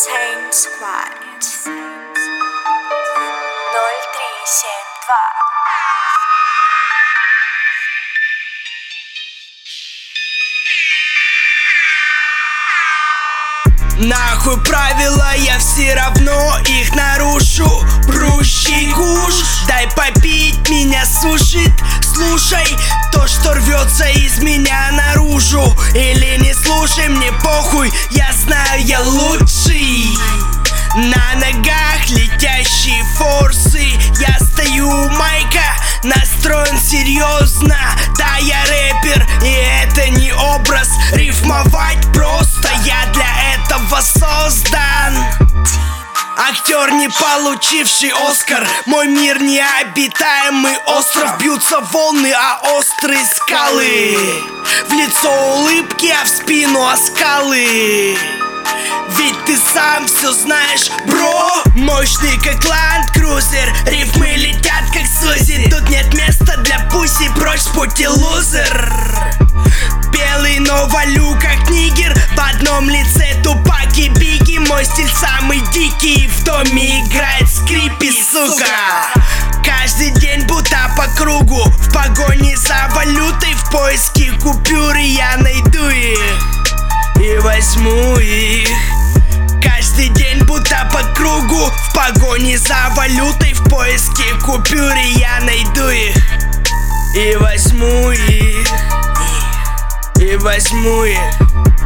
Insane Squad 0372. Нахуй правила, я все равно их нарушу. Прущий куш, дай попить, меня сушит. Слушай то, что рвется из меня наружу. Или не слушай, мне похуй, я знаю, я лучший. На ногах летящие форсы. Я стою у майка, настроен серьезно. Да, я рэпер, и это не образ. Рифмовать просто, я для этого создан. Актер, не получивший Оскар. Мой мир необитаемый остров. Бьются волны, а острые скалы. В лицо улыбки, а в спину оскалы. Ведь ты сам все знаешь, бро. Мощный как Land Cruiser. Рифмы летят как Сузи. Тут нет места для пуси. Прочь с пути, лузер. Белый, но валю как нигер. В одном лице Тупак и Бигги. Мой стиль самый дикий. В доме играет скрипи, сука. Каждый день будто по кругу. В погоне за валютой. В поиске купюры я найду их и возьму их. Каждый день будто по кругу. В погоне за валютой. В поиске купюры я найду их и возьму их. И возьму их.